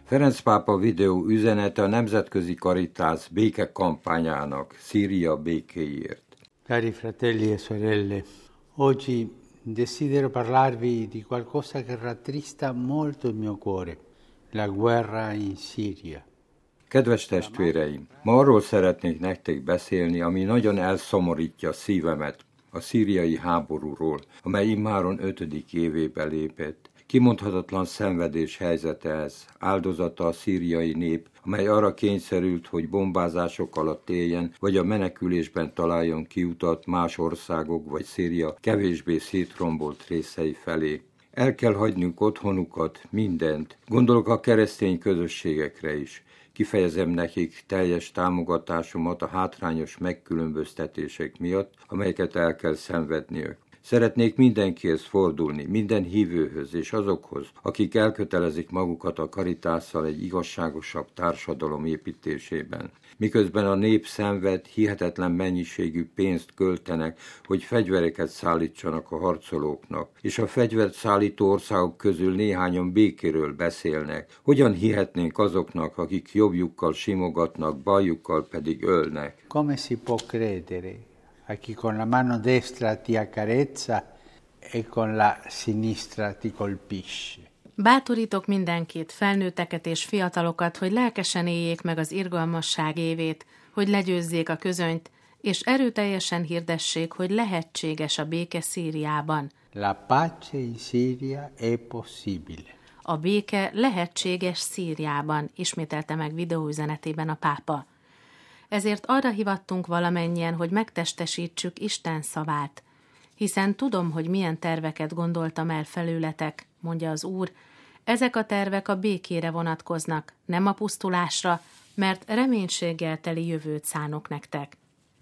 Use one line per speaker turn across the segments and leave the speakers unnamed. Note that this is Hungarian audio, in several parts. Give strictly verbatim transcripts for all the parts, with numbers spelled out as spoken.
Ferenc pápa videó üzenete a Nemzetközi Caritas békekampányának, Szíria békéért.
Cari fratelli e sorelle, oggi desidero parlarvi di qualcosa che rattrista molto il mio cuore, la guerra in Siria.
Kedves testvéreim, ma arról szeretnék nektek beszélni, ami nagyon elszomorítja szívemet, a szíriai háborúról, amely immáron ötödik évébe lépett. Kimondhatatlan szenvedés helyzete ez, áldozata a szíriai nép, amely arra kényszerült, hogy bombázások alatt éljen, vagy a menekülésben találjon kiutat más országok vagy Szíria kevésbé szétrombolt részei felé. El kell hagynunk otthonukat, mindent, gondolok a keresztény közösségekre is. Kifejezem nekik teljes támogatásomat a hátrányos megkülönböztetések miatt, amelyeket el kell szenvedniük. Szeretnék mindenkihez fordulni, minden hívőhöz és azokhoz, akik elkötelezik magukat a Caritásszal egy igazságosabb társadalom építésében. Miközben a nép szenved, hihetetlen mennyiségű pénzt költenek, hogy fegyvereket szállítsanak a harcolóknak, és a fegyvert szállító országok közül néhányan békéről beszélnek. Hogyan hihetnénk azoknak, akik jobbjukkal simogatnak, baljukkal pedig ölnek?
Come si può credere a chi con la mano destra ti accarezza e con la sinistra ti colpisce?
Bátorítok mindenkit, felnőtteket és fiatalokat, hogy lelkesen éljék meg az irgalmasság évét, hogy legyőzzék a közönyt, és erőteljesen hirdessék, hogy lehetséges a béke Szíriában.
La pace in Siria è possibile.
A béke lehetséges Szíriában, ismételte meg videóüzenetében a pápa. Ezért arra hivattunk valamennyien, hogy megtestesítsük Isten szavát. Hiszen tudom, hogy milyen terveket gondoltam el felőletek, mondja az Úr. Ezek a tervek a békére vonatkoznak, nem a pusztulásra, mert reménységgel teli jövőt szánok nektek.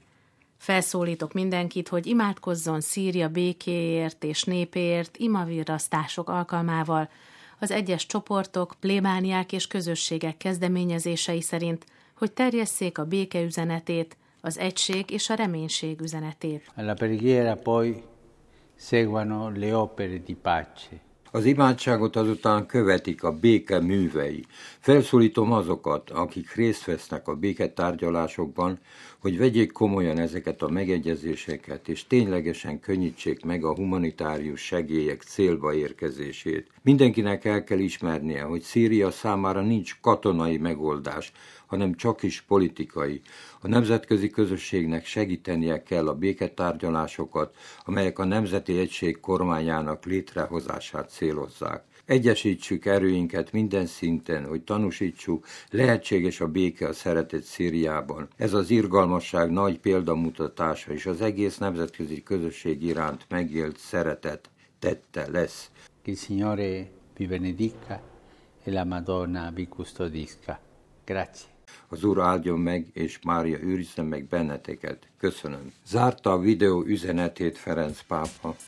Felszólítok mindenkit, hogy imádkozzon Szíria békéért és népéért imavirrasztások alkalmával, az egyes csoportok, plébániák és közösségek kezdeményezései szerint, hogy terjesszék a béke üzenetét, az egység és a reménység üzenetét.
Alla preghiera poi seguano le opere di pace.
Az imádságot azután követik a béke művei. Felszólítom azokat, akik részt vesznek a béketárgyalásokban, hogy vegyék komolyan ezeket a megegyezéseket, és ténylegesen könnyítsék meg a humanitárius segélyek célba érkezését. Mindenkinek el kell ismernie, hogy Szíria számára nincs katonai megoldás, hanem csak is politikai. A nemzetközi közösségnek segítenie kell a béketárgyalásokat, amelyek a Nemzeti Egység kormányának létrehozását célozzák. Egyesítsük erőinket minden szinten, hogy tanúsítsuk, lehetséges a béke a szeretet Szíriában. Ez az irgalmasság nagy példamutatása, és az egész nemzetközi közösség iránt megélt szeretet tette lesz.
Che il Signore vi benedica e la Madonna vi custodisca. Grazie.
Az Úr áldjon meg, és Mária őrizzen meg benneteket. Köszönöm. Zárta a videó üzenetét Ferenc pápa.